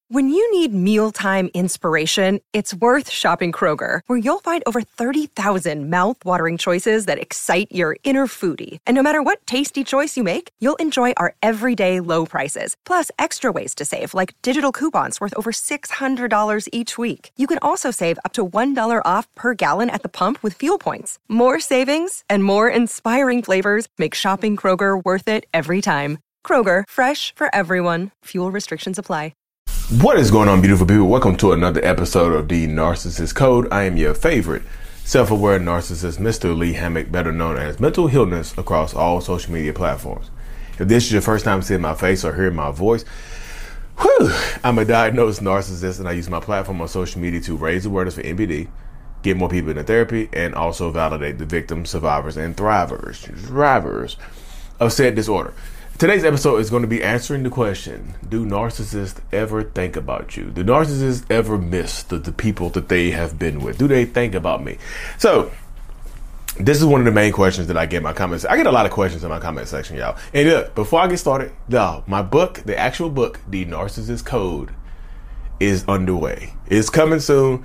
When you need mealtime inspiration, it's worth shopping Kroger, where you'll find over 30,000 mouth-watering choices that excite your inner foodie. And no matter what tasty choice you make, you'll enjoy our everyday low prices, plus extra ways to save, like digital coupons worth over $600 each week. You can also save up to $1 off per gallon at the pump with fuel points. More savings and more inspiring flavors make shopping Kroger worth it every time. Kroger, fresh for everyone. Fuel restrictions apply. What is going on, beautiful people? Welcome to another episode of The Narcissist Code. I am your favorite self-aware narcissist, Mr. Lee Hammock, better known as Mental Healness, across all social media platforms. If this is your first time seeing my face or hearing my voice, I'm a diagnosed narcissist, and I use my platform on social media to raise awareness for NPD, get more people into therapy, and also validate the victims, survivors, and thrivers of said disorder. Today's episode is going to be answering the question, do narcissists ever think about you? Do narcissists ever miss the people that they have been with? Do they think about me? So, this is one of the main questions that I get in my comments. I get a lot of questions in my comment section, y'all. And look, before I get started, y'all, my book, the actual book, The Narcissist Code, is underway. It's coming soon.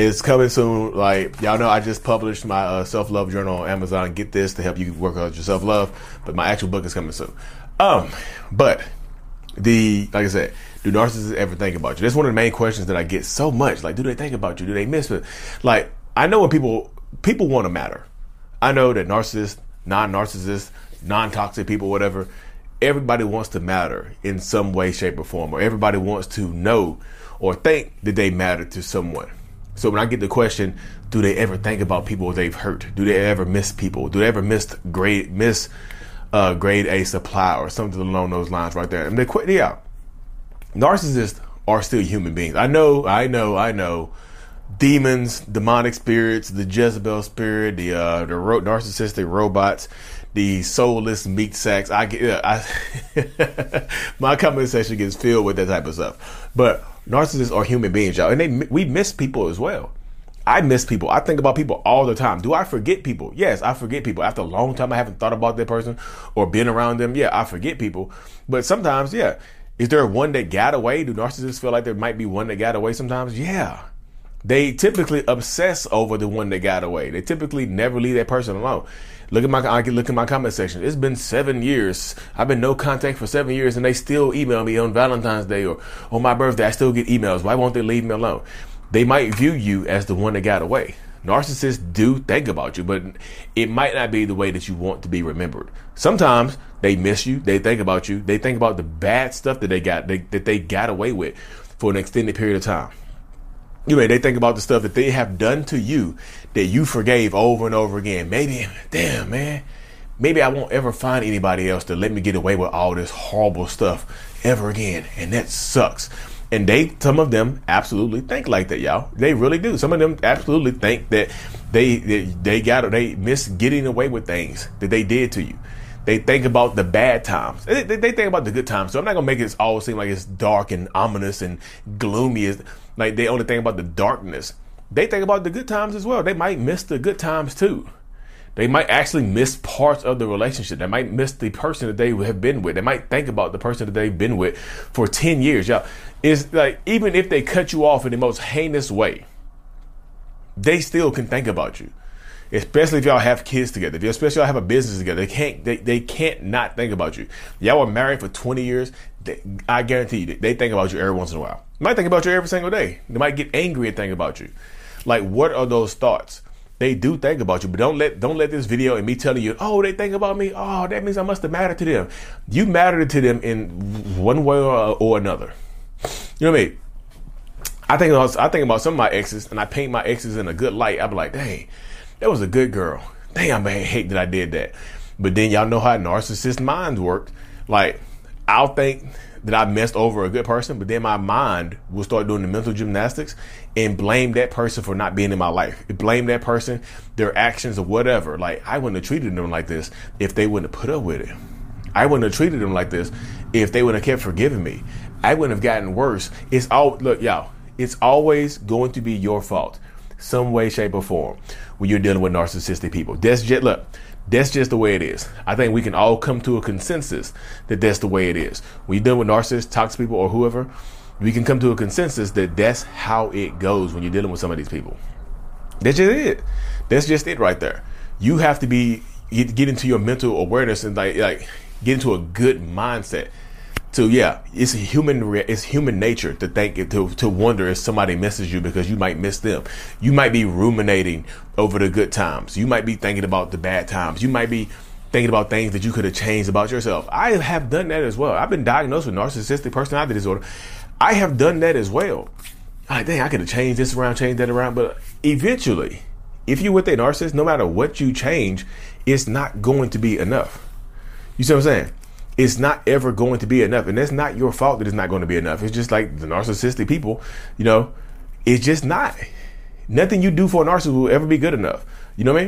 Like, y'all know, I just published my self-love journal on Amazon. Get this to help you work out your self-love. But my actual book is coming soon. But like I said, do narcissists ever think about you? That's one of the main questions that I get so much. Like, do they think about you? Do they miss it? Like, I know when people want to matter. I know that narcissists, non-narcissists, non-toxic people, whatever, everybody wants to matter in some way, shape, or form, or everybody wants to know or think that they matter to someone. So when I get the question, do they ever think about people they've hurt? Do they ever miss people? Do they ever miss grade A supply or something along those lines right there? And narcissists are still human beings. I know. Demons, demonic spirits, the Jezebel spirit, the narcissistic robots, the soulless meat sacks. My comment section gets filled with that type of stuff. But narcissists are human beings, y'all, and we miss people as well. I miss people. I think about people all the time. Do I forget people? Yes, I forget people. After a long time I haven't thought about that person or been around them, yeah, I forget people. But sometimes, yeah. Is there one that got away? Do narcissists feel like there might be one that got away sometimes? Yeah. They typically obsess over the one that got away. They typically never leave that person alone. Look at my comment section. It's been 7 years. I've been no contact for 7 years, and they still email me on Valentine's Day or on my birthday. I still get emails. Why won't they leave me alone? They might view you as the one that got away. Narcissists do think about you, but it might not be the way that you want to be remembered. Sometimes they miss you. They think about you. They think about the bad stuff that they got away with for an extended period of time. They think about the stuff that they have done to you that you forgave over and over again. Maybe I won't ever find anybody else to let me get away with all this horrible stuff ever again. And that sucks. And some of them absolutely think like that, y'all. They really do. Some of them absolutely think that they miss getting away with things that they did to you. They think about the bad times. They think about the good times. So I'm not going to make it all seem like it's dark and ominous and gloomy. Like they only think about the darkness. They think about the good times as well. They might miss the good times too. They might actually miss parts of the relationship. They might miss the person that they have been with. They might think about the person that they've been with for 10 years. Y'all, it's like, even if they cut you off in the most heinous way, they still can think about you. Especially if y'all have kids together. Especially if y'all have a business together. They can't not think about you. Y'all were married for 20 years. I guarantee you, they think about you every once in a while. They might think about you every single day. They might get angry and think about you. Like, what are those thoughts? They do think about you, but don't let this video and me telling you, oh, they think about me. Oh, that means I must have mattered to them. You mattered to them in one way or another. You know what I mean? I think about some of my exes, and I paint my exes in a good light. I be like, dang, that was a good girl. Dang, I hate that I did that. But then y'all know how narcissist minds work. Like, I'll think that I messed over a good person, but then my mind will start doing the mental gymnastics and blame that person for not being in my life. Blame that person, their actions or whatever. Like, I wouldn't have treated them like this if they wouldn't have put up with it. I wouldn't have treated them like this if they wouldn't have kept forgiving me. I wouldn't have gotten worse. Look, y'all, it's always going to be your fault, some way, shape, or form, when you're dealing with narcissistic people. That's just the way it is. I think we can all come to a consensus that that's the way it is. When you're dealing with narcissists, toxic people, or whoever, we can come to a consensus that that's how it goes when you're dealing with some of these people. That's just it. That's just it right there. You have to get into your mental awareness and like get into a good mindset. So yeah, it's human nature to think, to wonder if somebody misses you because you might miss them. You might be ruminating over the good times. You might be thinking about the bad times. You might be thinking about things that you could have changed about yourself. I have done that as well. I've been diagnosed with narcissistic personality disorder. I have done that as well. I could have changed this around, changed that around. But eventually, if you're with a narcissist, no matter what you change, it's not going to be enough. You see what I'm saying? It's not ever going to be enough. And that's not your fault that it's not going to be enough. It's just like the narcissistic people, it's just not. Nothing you do for a narcissist will ever be good enough. You know what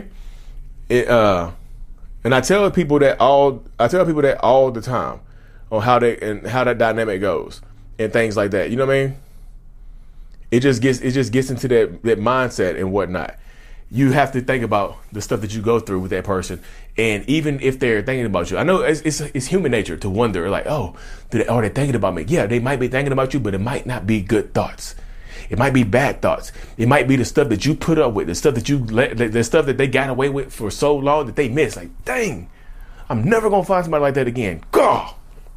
I mean? And I tell people that all the time on how that dynamic goes and things like that. You know what I mean? It just gets into that mindset and whatnot. You have to think about the stuff that you go through with that person, and even if they're thinking about you, I know it's human nature to wonder, like, are they thinking about me? Yeah, they might be thinking about you, but it might not be good thoughts. It might be bad thoughts. It might be the stuff that you put up with, the stuff that they got away with for so long that they miss. Like, dang, I'm never gonna find somebody like that again. God.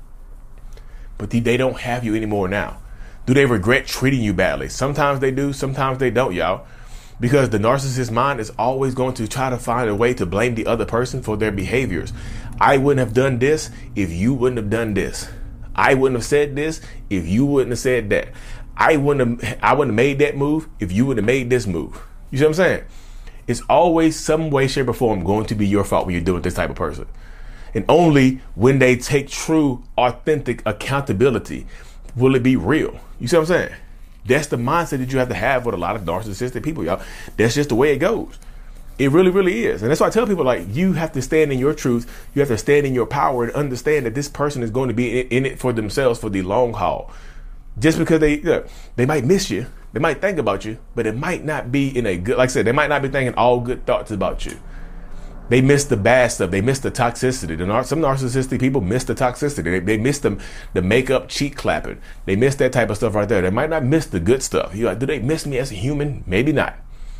But they don't have you anymore now. Do they regret treating you badly? Sometimes they do, sometimes they don't, y'all. Because the narcissist's mind is always going to try to find a way to blame the other person for their behaviors. I wouldn't have done this if you wouldn't have done this. I wouldn't have said this if you wouldn't have said that. I wouldn't have made that move if you would have made this move. You see what I'm saying? It's always some way, shape, or form going to be your fault when you're dealing with this type of person. And only when they take true, authentic accountability will it be real. You see what I'm saying? That's the mindset that you have to have with a lot of narcissistic people, y'all. That's just the way it goes. It really, really is. And that's why I tell people, like, you have to stand in your truth. You have to stand in your power and understand that this person is going to be in it for themselves for the long haul. Just because they might miss you, they might think about you, but it might not be in a good, like I said, they might not be thinking all good thoughts about you. They miss the bad stuff. They miss the toxicity. Some narcissistic people miss the toxicity. They miss the makeup cheek clapping. They miss that type of stuff right there. They might not miss the good stuff. You're like, do they miss me as a human? Maybe not.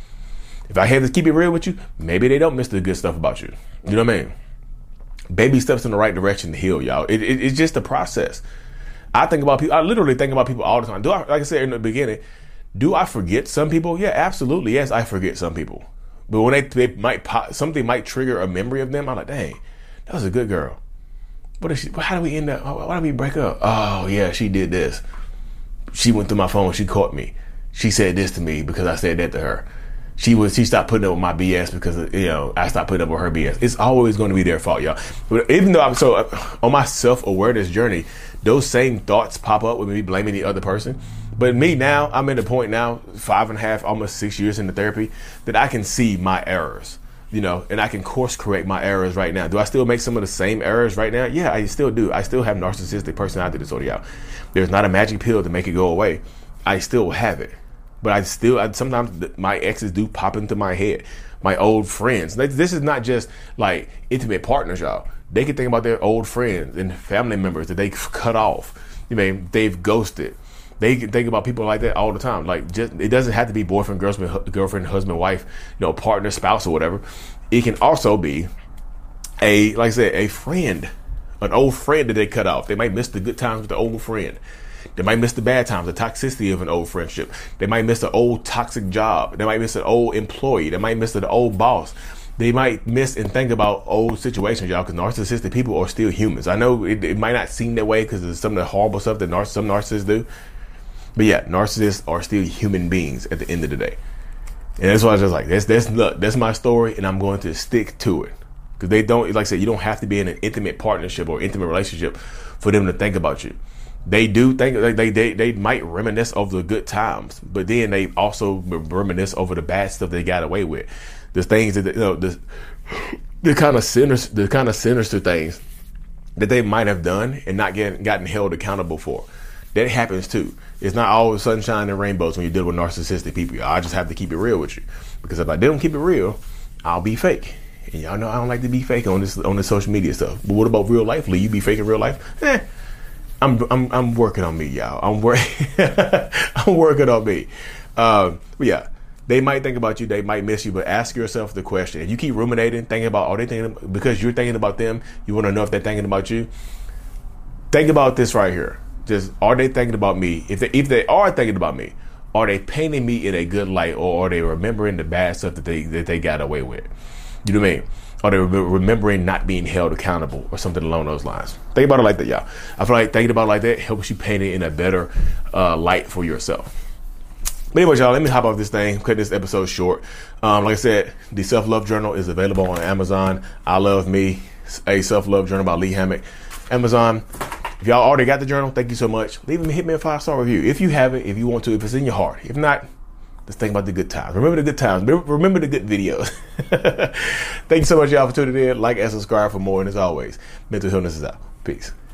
If I have to keep it real with you, maybe they don't miss the good stuff about you. You know what I mean? Baby steps in the right direction to heal, y'all. It's just a process. I literally think about people all the time. Like I said in the beginning, do I forget some people? Yeah, absolutely. Yes, I forget some people. But when something might trigger a memory of them, I'm like, dang, that was a good girl. How do we end up? Why did we break up? Oh yeah, she did this. She went through my phone. She caught me. She said this to me because I said that to her. She stopped putting up with my BS because I stopped putting up with her BS. It's always going to be their fault, y'all. But even though I'm so on my self-awareness journey, those same thoughts pop up with me blaming the other person. But me now, I'm at a point now, 5.5, almost 6 years into therapy, that I can see my errors, and I can course correct my errors right now. Do I still make some of the same errors right now? Yeah, I still do. I still have narcissistic personality disorder, y'all. There's not a magic pill to make it go away. I still have it. But sometimes my exes do pop into my head. My old friends. This is not just like intimate partners, y'all. They can think about their old friends and family members that they cut off. They've ghosted. They can think about people like that all the time. Like, it doesn't have to be boyfriend, girlfriend, husband, wife, partner, spouse, or whatever. It can also be a friend, an old friend that they cut off. They might miss the good times with the old friend. They might miss the bad times, the toxicity of an old friendship. They might miss an old toxic job. They might miss an old employee. They might miss an old boss. They might miss and think about old situations, y'all, because narcissistic people are still humans. I know it might not seem that way because of some of the horrible stuff that some narcissists do. But yeah, narcissists are still human beings at the end of the day. And that's why I was just like, that's my story, and I'm going to stick to it. Because they don't, like I said, you don't have to be in an intimate partnership or intimate relationship for them to think about you. They do think, like they might reminisce over the good times, but then they also reminisce over the bad stuff they got away with. The things that the kind of sinister things that they might have done and not gotten held accountable for. That happens too. It's not always sunshine and rainbows when you deal with narcissistic people. I just have to keep it real with you, because if I didn't keep it real, I'll be fake. And y'all know I don't like to be fake on this social media stuff. But what about real life, Lee? You be faking real life? I'm working on me, y'all. I'm working on me. But yeah, they might think about you, they might miss you, but ask yourself the question. If you keep ruminating, thinking about, are they thinking, because you're thinking about them, you want to know if they're thinking about you. Think about this right here. Just, are they thinking about me? If they are thinking about me, are they painting me in a good light, or are they remembering the bad stuff that they got away with? You know what I mean? Are they remembering not being held accountable or something along those lines? Think about it like that, y'all. I feel like thinking about it like that helps you paint it in a better light for yourself. But anyway, y'all, let me hop off this thing, cut this episode short. Like I said, the Self-Love Journal is available on Amazon. I Love Me, a Self-Love Journal by Lee Hammock. Amazon. If y'all already got the journal, thank you so much. Hit me a 5-star review. If you have it, if you want to, if it's in your heart. If not, just think about the good times. Remember the good times. Remember the good videos. Thank you so much, y'all, for tuning in. Like and subscribe for more. And as always, mental illness is out. Peace.